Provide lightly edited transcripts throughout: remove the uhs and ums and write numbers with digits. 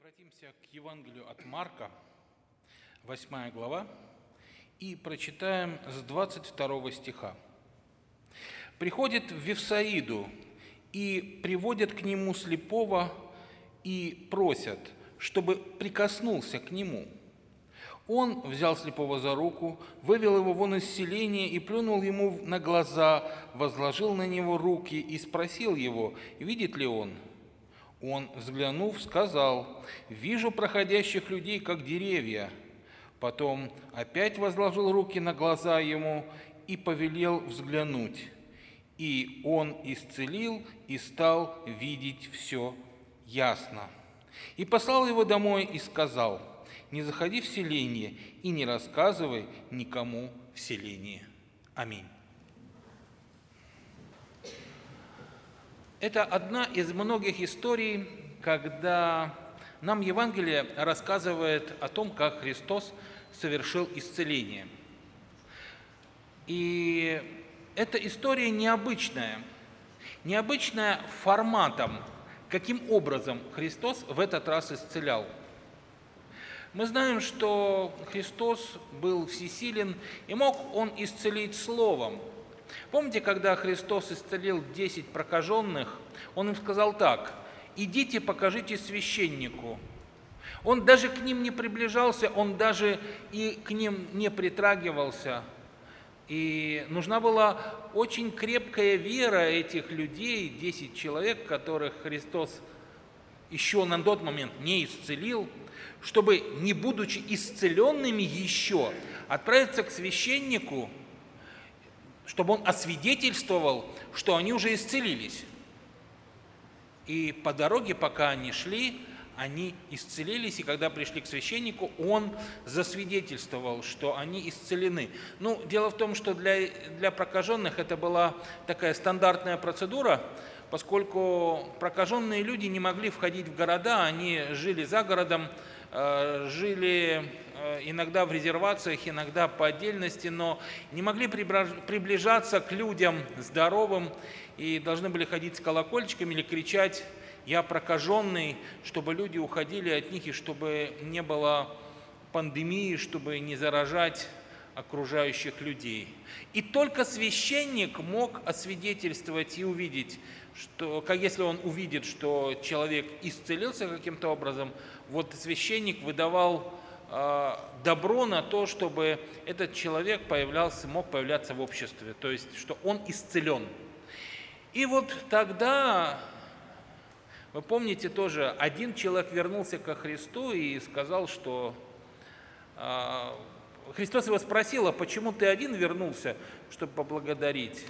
Обратимся к Евангелию от Марка, 8 глава, и прочитаем с 22 стиха. «Приходит в Вифсаиду, и приводят к нему слепого, и просят, чтобы прикоснулся к нему. Он взял слепого за руку, вывел его вон из селения и плюнул ему на глаза, возложил на него руки и спросил его, видит ли он. Он, взглянув, сказал: «Вижу проходящих людей, как деревья». Потом опять возложил руки на глаза ему и повелел взглянуть. И он исцелил и стал видеть все ясно. И послал его домой и сказал: «Не заходи в селение и не рассказывай никому в селении». Аминь. Это одна из многих историй, когда нам Евангелие рассказывает о том, как Христос совершил исцеление. И эта история необычная форматом, каким образом Христос в этот раз исцелял. Мы знаем, что Христос был всесилен, и мог Он исцелить словом. Помните, когда Христос исцелил 10 прокаженных, Он им сказал так: «Идите, покажите священнику». Он даже к ним не приближался, Он даже и к ним не притрагивался. И нужна была очень крепкая вера этих людей, 10 человек, которых Христос еще на тот момент не исцелил, чтобы, не будучи исцеленными еще, отправиться к священнику, чтобы он освидетельствовал, что они уже исцелились. И по дороге, пока они шли, они исцелились, и когда пришли к священнику, он засвидетельствовал, что они исцелены. Дело в том, что для прокаженных это была такая стандартная процедура, поскольку прокаженные люди не могли входить в города, они жили за городом, жили иногда в резервациях, иногда по отдельности, но не могли приближаться к людям здоровым и должны были ходить с колокольчиками или кричать: «Я прокаженный», чтобы люди уходили от них и чтобы не было пандемии, чтобы не заражать окружающих людей. И только священник мог освидетельствовать и увидеть, что, если он увидит, что человек исцелился каким-то образом, вот священник выдавал добро на то, чтобы этот человек мог появляться в обществе, то есть, что он исцелен. И вот тогда, вы помните тоже, один человек вернулся ко Христу и сказал, что Христос его спросил: «А почему ты один вернулся, чтобы поблагодарить?»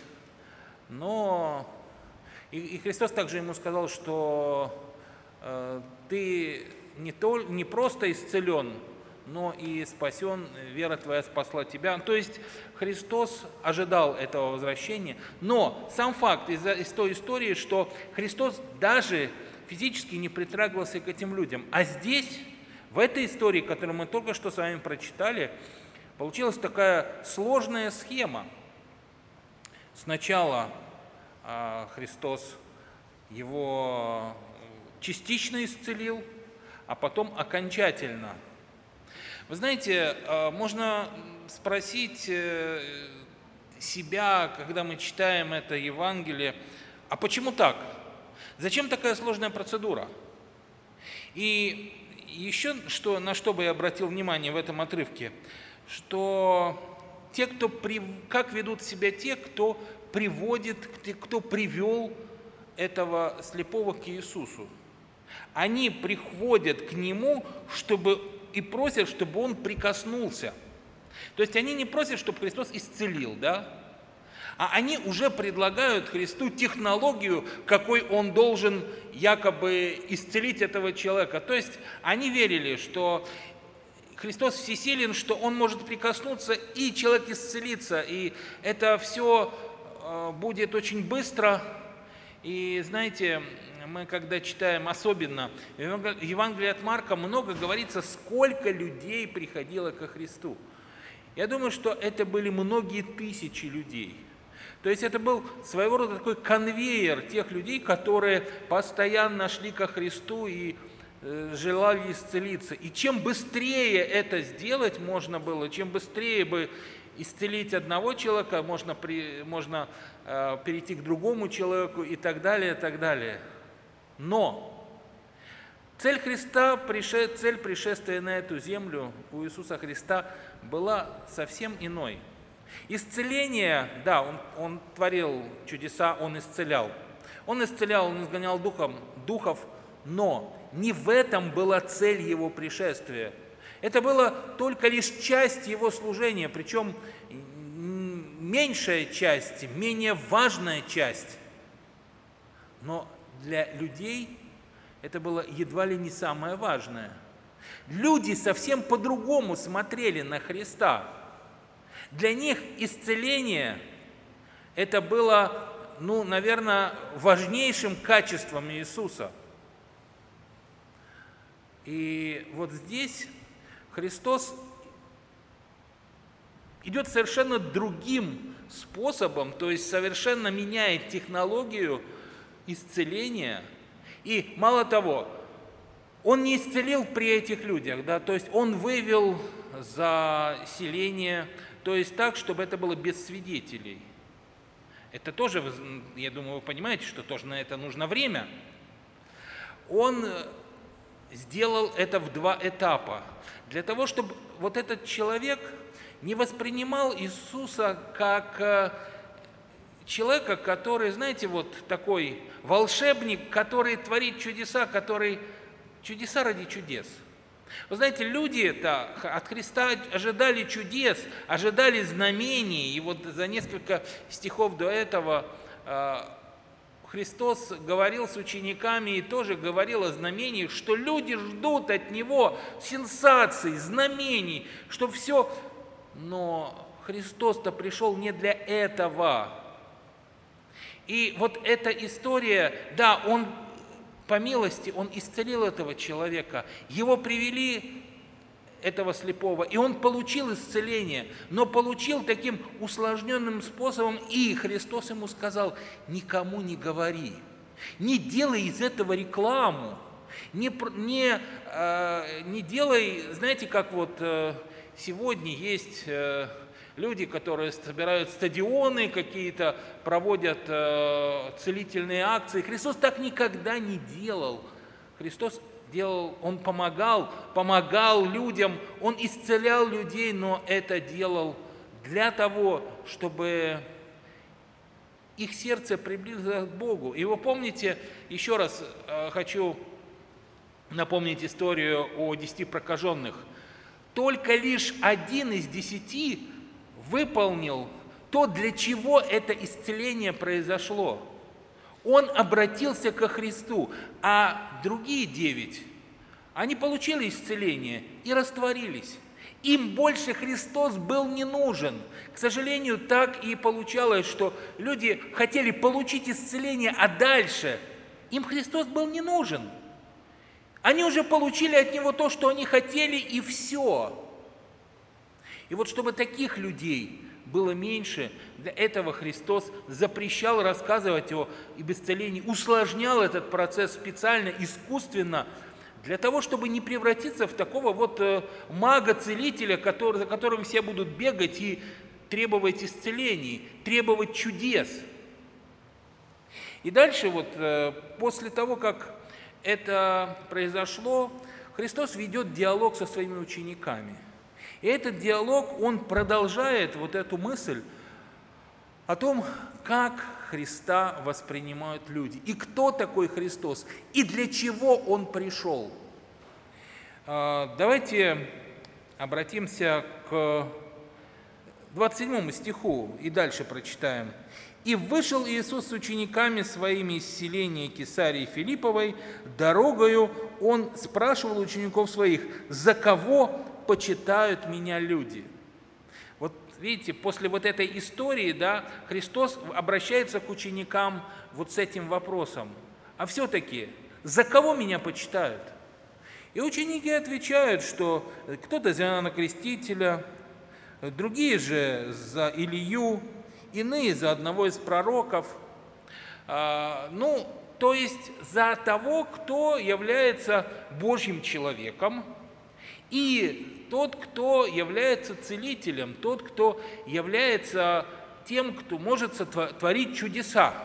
И Христос также ему сказал, что ты не просто исцелен, но и спасен, вера твоя спасла тебя. То есть Христос ожидал этого возвращения, но сам факт из той истории, что Христос даже физически не притрагивался к этим людям. А здесь, в этой истории, которую мы только что с вами прочитали, получилась такая сложная схема. Сначала Христос его частично исцелил, а потом окончательно. Вы знаете, можно спросить себя, когда мы читаем это Евангелие: а почему так? Зачем такая сложная процедура? И еще на что бы я обратил внимание в этом отрывке, что как ведут себя те, кто привел этого слепого к Иисусу. Они приходят к Нему и просят, чтобы Он прикоснулся. То есть они не просят, чтобы Христос исцелил, а они уже предлагают Христу технологию, какой Он должен якобы исцелить этого человека. То есть они верили, что Христос всесилен, что Он может прикоснуться, и человек исцелится, и это все будет очень быстро. И знаете, мы когда читаем, особенно в Евангелии от Марка, много говорится, сколько людей приходило ко Христу. Я думаю, что это были многие тысячи людей. То есть это был своего рода такой конвейер тех людей, которые постоянно шли ко Христу и желали исцелиться. И чем быстрее это сделать можно было, чем быстрее бы исцелить одного человека, можно перейти к другому человеку и так далее, и так далее. Но цель Христа, цель пришествия на эту землю у Иисуса Христа была совсем иной. Исцеление, да, он творил чудеса, Он исцелял. Он изгонял духов, но не в этом была цель Его пришествия. Это была только лишь часть Его служения, причем меньшая часть, менее важная часть. Но для людей это было едва ли не самое важное. Люди совсем по-другому смотрели на Христа. Для них исцеление это было, наверное, важнейшим качеством Иисуса. И вот здесь Христос идет совершенно другим способом, то есть совершенно меняет технологию исцеления. И мало того, Он не исцелил при этих людях, да, то есть Он вывел за селение, то есть так, чтобы это было без свидетелей. Это тоже, я думаю, вы понимаете, что тоже на это нужно время. Он сделал это в 2 этапа, для того, чтобы вот этот человек не воспринимал Иисуса как человека, который, знаете, вот такой волшебник, который творит чудеса, который чудеса ради чудес. Вы знаете, люди-то от Христа ожидали чудес, ожидали знамений, и вот за несколько стихов до этого Христос говорил с учениками и тоже говорил о знамениях, что люди ждут от Него сенсаций, знамений, что все. Но Христос-то пришел не для этого. И вот эта история, да, Он по милости, Он исцелил этого человека, его привели, этого слепого, и он получил исцеление, но получил таким усложненным способом, и Христос ему сказал: никому не говори, не делай из этого рекламу, не делай, знаете, как вот сегодня есть люди, которые собирают стадионы, какие-то проводят целительные акции. Христос так никогда не делал. Христос делал, Он помогал людям, Он исцелял людей, но это делал для того, чтобы их сердце приблизилось к Богу. И вы помните, еще раз хочу напомнить историю о 10 прокаженных. Только лишь 1 из 10 выполнил то, для чего это исцеление произошло. Он обратился ко Христу, а другие 9, они получили исцеление и растворились. Им больше Христос был не нужен. К сожалению, так и получалось, что люди хотели получить исцеление, а дальше им Христос был не нужен. Они уже получили от Него то, что они хотели, и все. И вот чтобы таких людей было меньше, для этого Христос запрещал рассказывать об исцелении, усложнял этот процесс специально, искусственно, для того, чтобы не превратиться в такого вот мага-целителя, за которым все будут бегать и требовать исцелений, требовать чудес. И дальше вот после того, как это произошло, Христос ведет диалог со своими учениками. И этот диалог, он продолжает вот эту мысль о том, как Христа воспринимают люди, и кто такой Христос, и для чего Он пришел. Давайте обратимся к 27 стиху и дальше прочитаем. «И вышел Иисус с учениками своими из селения Кесарии Филипповой, дорогою Он спрашивал учеников своих: за кого почитают меня люди?» Вот видите, после вот этой истории, да, Христос обращается к ученикам вот с этим вопросом: а все-таки за кого меня почитают? И ученики отвечают, что кто-то за Иоанна Крестителя, другие же за Илью, иные за одного из пророков. То то есть за того, кто является Божьим человеком, и тот, кто является целителем, тот, кто является тем, кто может творить чудеса.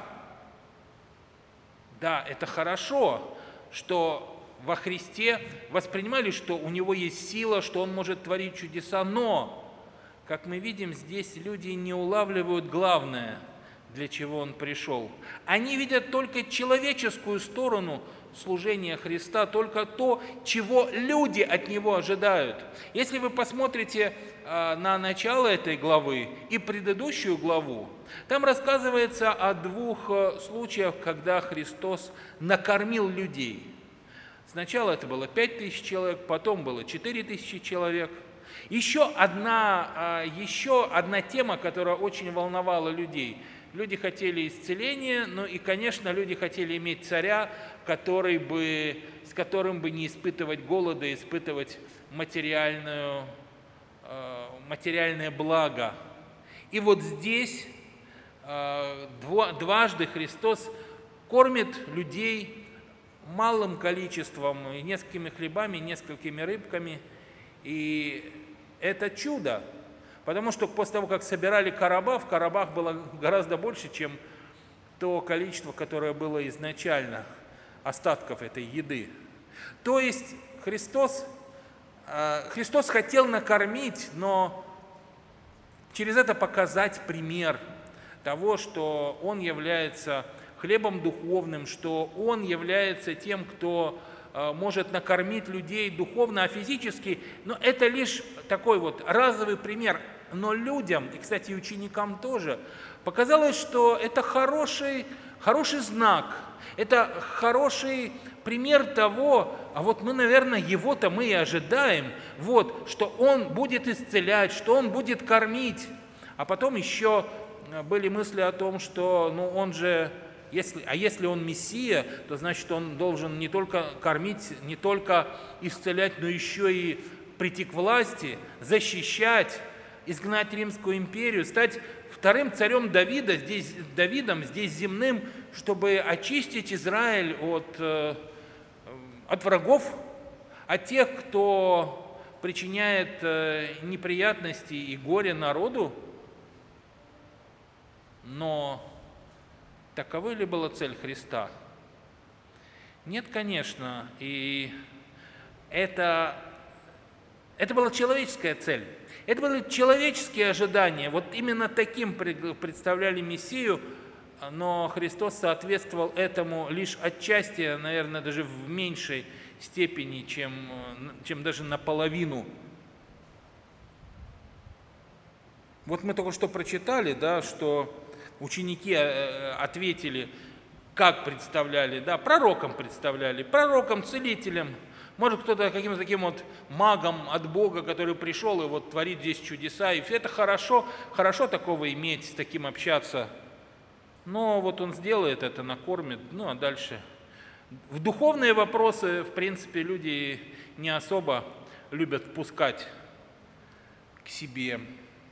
Да, это хорошо, что во Христе воспринимали, что у Него есть сила, что Он может творить чудеса, но, как мы видим, здесь люди не улавливают главное, для чего Он пришел. Они видят только человеческую сторону служения Христа, только то, чего люди от Него ожидают. Если вы посмотрите на начало этой главы и предыдущую главу, там рассказывается о двух случаях, когда Христос накормил людей. Сначала это было 5000 человек, потом было 4000 человек. Еще одна тема, которая очень волновала людей. Люди хотели исцеления, ну и, конечно, люди хотели иметь царя, с которым бы не испытывать голода, испытывать материальное благо. И вот здесь дважды Христос кормит людей малым количеством, несколькими хлебами, несколькими рыбками. И это чудо, потому что после того, как собирали короба, в коробах было гораздо больше, чем то количество, которое было изначально, остатков этой еды. То есть Христос хотел накормить, но через это показать пример того, что Он является хлебом духовным, что Он является тем, кто может накормить людей духовно, а физически, но это лишь такой вот разовый пример. Но людям, и, кстати, ученикам тоже, показалось, что это хороший знак, это хороший пример того, а вот мы, наверное, Его-то мы и ожидаем, вот, что Он будет исцелять, что Он будет кормить. А потом еще были мысли о том, что Он же, если Он Мессия, то значит Он должен не только кормить, не только исцелять, но еще и прийти к власти, защищать, изгнать Римскую империю, стать вторым царем Давидом, здесь земным, чтобы очистить Израиль от врагов, от тех, кто причиняет неприятности и горе народу. Но таковой ли была цель Христа? Нет, конечно. И это была человеческая цель. Это были человеческие ожидания. Вот именно таким представляли Мессию, но Христос соответствовал этому лишь отчасти, наверное, даже в меньшей степени, чем даже наполовину. Вот мы только что прочитали, да, что ученики ответили, как представляли, да, пророком представляли, пророком, целителем. Может, кто-то каким-то таким вот магом от Бога, который пришел и вот творит здесь чудеса. И все это хорошо такого иметь, с таким общаться. Но вот он сделает это, накормит, а дальше. В духовные вопросы, в принципе, люди не особо любят впускать к себе.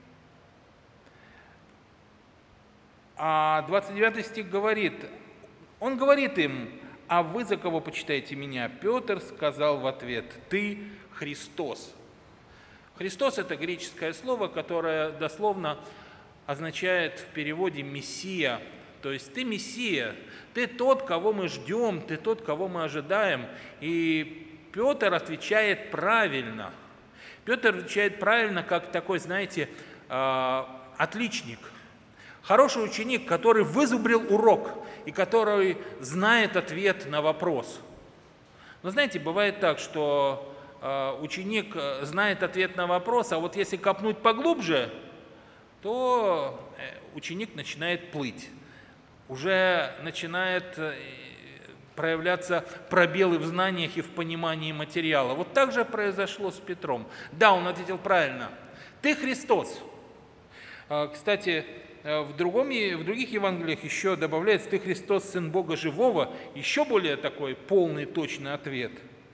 А 29 стих говорит, он говорит им: «А вы за кого почитаете меня?» Петр сказал в ответ: «Ты Христос». Христос – это греческое слово, которое дословно означает в переводе «мессия». То есть ты Мессия, ты тот, кого мы ждем, ты тот, кого мы ожидаем. И Петр отвечает правильно. Петр отвечает правильно, как такой, знаете, отличник. Хороший ученик, который вызубрил урок и который знает ответ на вопрос. Но знаете, бывает так, что ученик знает ответ на вопрос, а вот если копнуть поглубже, то ученик начинает плыть. Уже начинает проявляться пробелы в знаниях и в понимании материала. Вот так же произошло с Петром. Да, он ответил правильно. Ты Христос. Кстати, в других Евангелиях еще добавляется: «Ты Христос, Сын Бога Живого», еще более такой полный, точный ответ.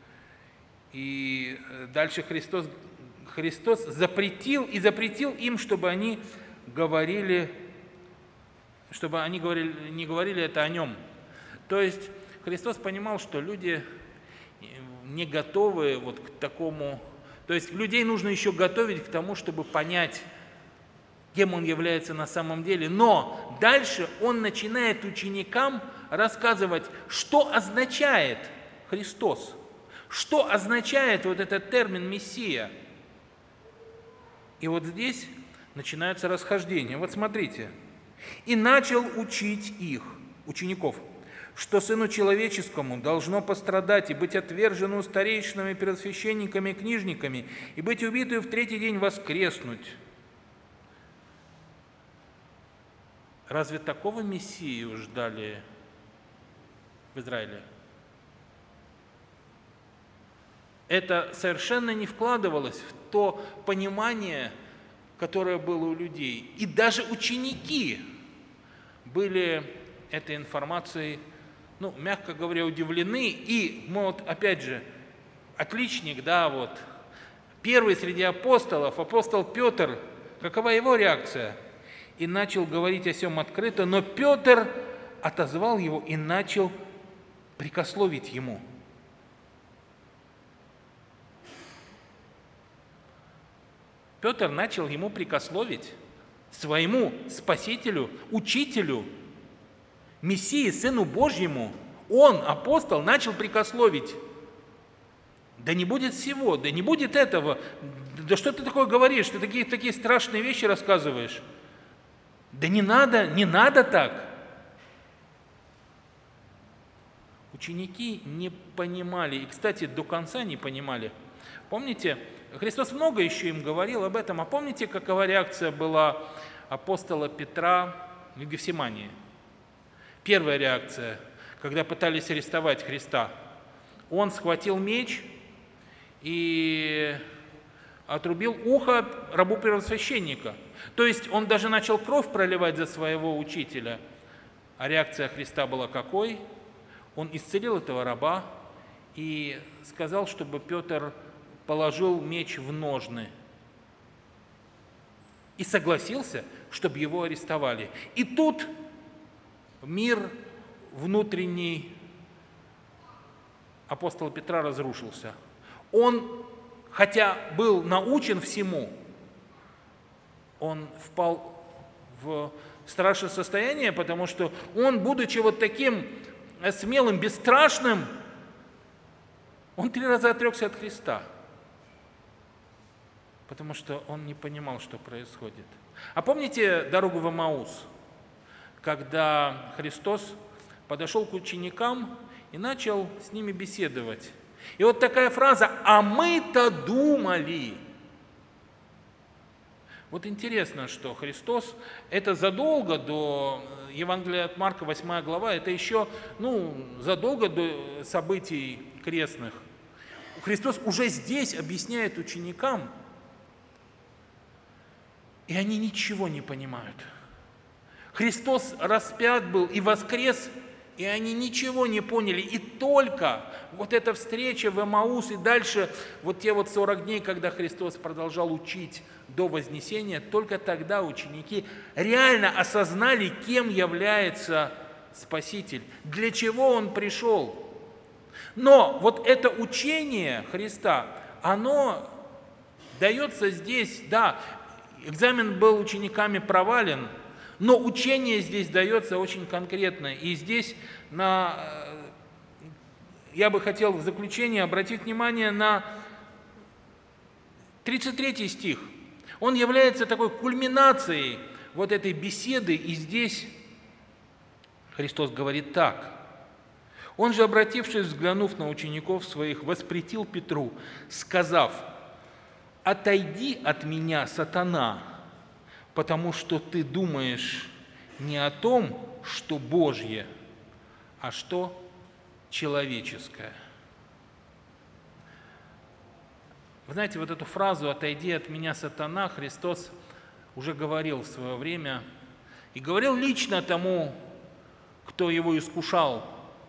И дальше Христос запретил им, чтобы они не говорили это о Нем. То есть Христос понимал, что люди не готовы вот к такому. То есть людей нужно еще готовить к тому, чтобы понять, кем он является на самом деле. Но дальше он начинает ученикам рассказывать, что означает Христос, что означает вот этот термин «Мессия». И вот здесь начинаются расхождения. Вот смотрите. «И начал учить их, учеников, что Сыну Человеческому должно пострадать и быть отвержену старейшинами, первосвященниками и книжниками, и быть убитую в третий день воскреснуть». Разве такого Мессию ждали в Израиле? Это совершенно не вкладывалось в то понимание, которое было у людей. И даже ученики были этой информацией, мягко говоря, удивлены. И мы вот, опять же, отличник, первый среди апостолов, апостол Петр, какова его реакция? «И начал говорить о сем открыто, но Петр отозвал его и начал прикословить ему». Петр начал ему прикословить, своему Спасителю, Учителю, Мессии, Сыну Божьему. Он, апостол, начал прикословить. Да не будет всего, да не будет этого. Да что ты такое говоришь, ты такие страшные вещи рассказываешь. Да не надо так. Ученики не понимали, и, кстати, до конца не понимали. Помните, Христос много еще им говорил об этом, а помните, какова реакция была апостола Петра в Гефсимании? Первая реакция, когда пытались арестовать Христа. Он схватил меч и отрубил ухо рабу первосвященника. То есть он даже начал кровь проливать за своего учителя. А реакция Христа была какой? Он исцелил этого раба и сказал, чтобы Петр положил меч в ножны. И согласился, чтобы его арестовали. И тут мир внутренний апостола Петра разрушился. Он, хотя был научен всему, он впал в страшное состояние, потому что он, будучи вот таким смелым, бесстрашным, он 3 раза отрекся от Христа, потому что он не понимал, что происходит. А помните дорогу в Эмаус, когда Христос подошел к ученикам и начал с ними беседовать? И вот такая фраза: «А мы-то думали». Вот интересно, что Христос, это задолго до Евангелия от Марка, 8 глава, это еще, задолго до событий крестных. Христос уже здесь объясняет ученикам, и они ничего не понимают. Христос распят был и воскрес, и они ничего не поняли. И только вот эта встреча в Эмаус и дальше, вот те 40 дней, когда Христос продолжал учить до Вознесения, только тогда ученики реально осознали, кем является Спаситель, для чего Он пришел. Но вот это учение Христа, оно дается здесь, экзамен был учениками провален, но учение здесь дается очень конкретно. И здесь я бы хотел в заключение обратить внимание на 33 стих. Он является такой кульминацией вот этой беседы, и здесь Христос говорит так. Он же, обратившись, взглянув на учеников своих, воспретил Петру, сказав: «Отойди от меня, сатана, потому что ты думаешь не о том, что Божье, а что человеческое». Вы знаете, вот эту фразу «отойди от меня, сатана» Христос уже говорил в свое время, и говорил лично тому, кто его искушал,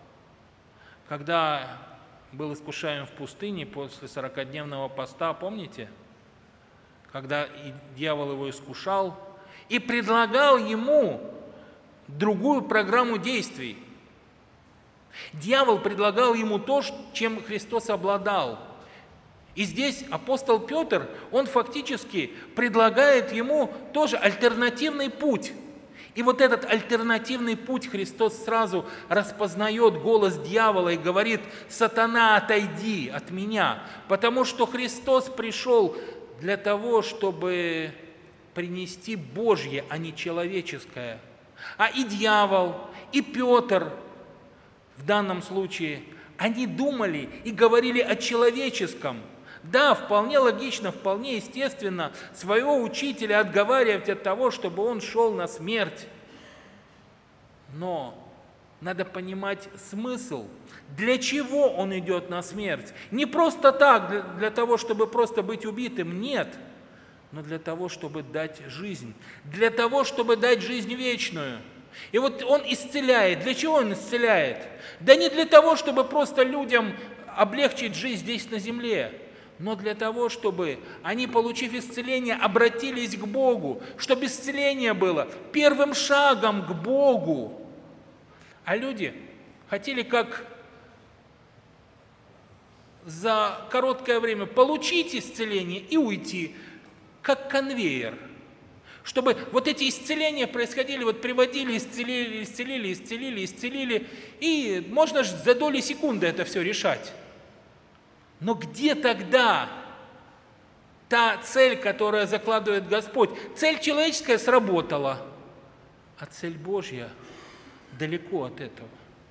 когда был искушаем в пустыне после 40-дневного поста, помните? Когда дьявол его искушал и предлагал ему другую программу действий. Дьявол предлагал ему то, чем Христос обладал. И здесь апостол Петр, он фактически предлагает ему тоже альтернативный путь. И вот этот альтернативный путь Христос сразу распознает голос дьявола и говорит: «Сатана, отойди от меня», потому что Христос пришел для того, чтобы принести Божье, а не человеческое. А и дьявол, и Петр в данном случае, они думали и говорили о человеческом. Да, вполне логично, вполне естественно своего учителя отговаривать от того, чтобы он шел на смерть. Но надо понимать смысл, для чего он идет на смерть. Не просто так, для того, чтобы просто быть убитым, нет, но для того, чтобы дать жизнь, для того, чтобы дать жизнь вечную. И вот он исцеляет. Для чего он исцеляет? Да не для того, чтобы просто людям облегчить жизнь здесь на земле, но для того, чтобы они, получив исцеление, обратились к Богу, чтобы исцеление было первым шагом к Богу. А люди хотели как за короткое время получить исцеление и уйти, как конвейер. Чтобы вот эти исцеления происходили, вот приводили, исцелили, и можно же за доли секунды это все решать. Но где тогда та цель, которую закладывает Господь? Цель человеческая сработала, а цель Божья далеко от этого.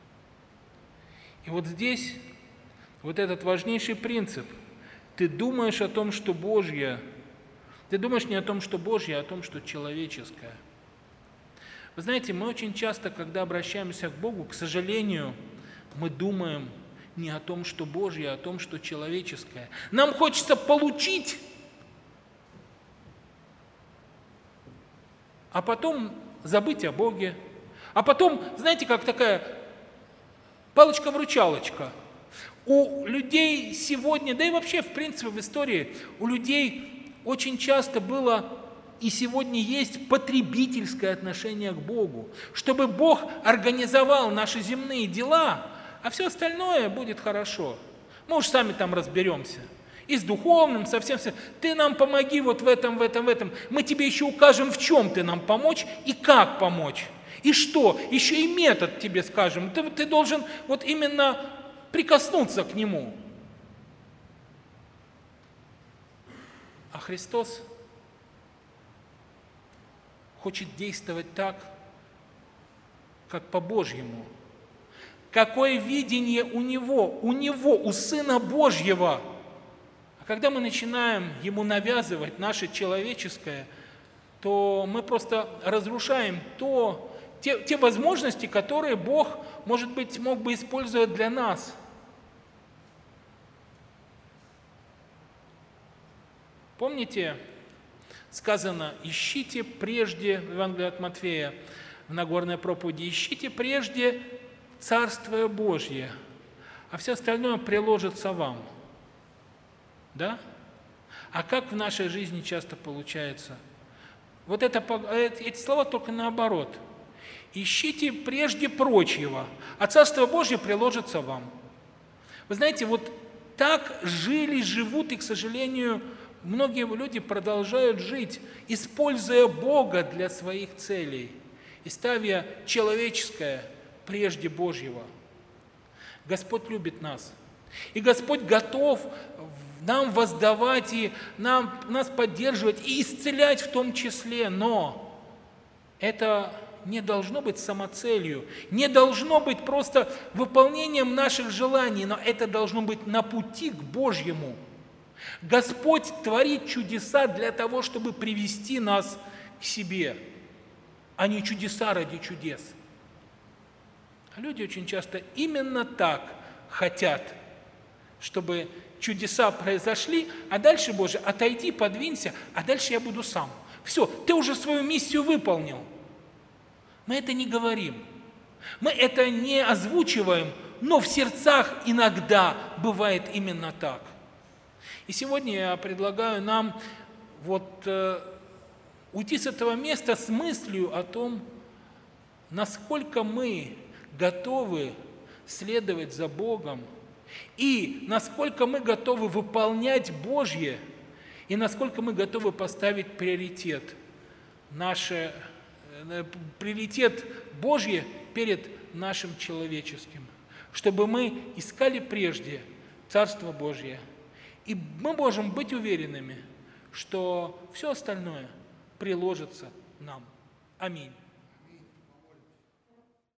И вот здесь вот этот важнейший принцип. Ты думаешь о том, что Божье, ты думаешь не о том, что Божье, а о том, что человеческое. Вы знаете, мы очень часто, когда обращаемся к Богу, к сожалению, мы думаем не о том, что Божье, а о том, что человеческое. Нам хочется получить, а потом забыть о Боге. А потом, знаете, как такая палочка-вручалочка. У людей сегодня, да и вообще, в принципе, в истории, у людей очень часто было и сегодня есть потребительское отношение к Богу, чтобы Бог организовал наши земные дела, а все остальное будет хорошо. Мы уж сами там разберемся. И с духовным, совсем. Ты нам помоги вот в этом. Мы тебе еще укажем, в чем ты нам помочь и как помочь. И что? Еще и метод тебе скажем. Ты должен вот именно прикоснуться к нему. А Христос хочет действовать так, как по-божьему. Какое видение у Него, у Сына Божьего. А когда мы начинаем Ему навязывать наше человеческое, то мы просто разрушаем те возможности, которые Бог, может быть, мог бы использовать для нас. Помните, сказано: ищите прежде, в Евангелии от Матфея, в Нагорной проповеди, ищите прежде Царствие Божье, а все остальное приложится вам. Да? А как в нашей жизни часто получается? Вот эти слова только наоборот. Ищите прежде прочего, а Царство Божье приложится вам. Вы знаете, вот так живут, и, к сожалению, многие люди продолжают жить, используя Бога для своих целей и ставя человеческое прежде Божьего. Господь любит нас, и Господь готов нам воздавать и нас поддерживать и исцелять в том числе, но это не должно быть самоцелью, не должно быть просто выполнением наших желаний, но это должно быть на пути к Божьему. Господь творит чудеса для того, чтобы привести нас к себе, а не чудеса ради чудес. А люди очень часто именно так хотят, чтобы чудеса произошли, а дальше, Боже, отойди, подвинься, а дальше я буду сам. Все, ты уже свою миссию выполнил. Мы это не говорим, мы это не озвучиваем, но в сердцах иногда бывает именно так. И сегодня я предлагаю нам уйти с этого места с мыслью о том, насколько мы готовы следовать за Богом, и насколько мы готовы выполнять Божье, и насколько мы готовы поставить приоритет Божье перед нашим человеческим, чтобы мы искали прежде Царство Божье. И мы можем быть уверенными, что все остальное приложится нам. Аминь.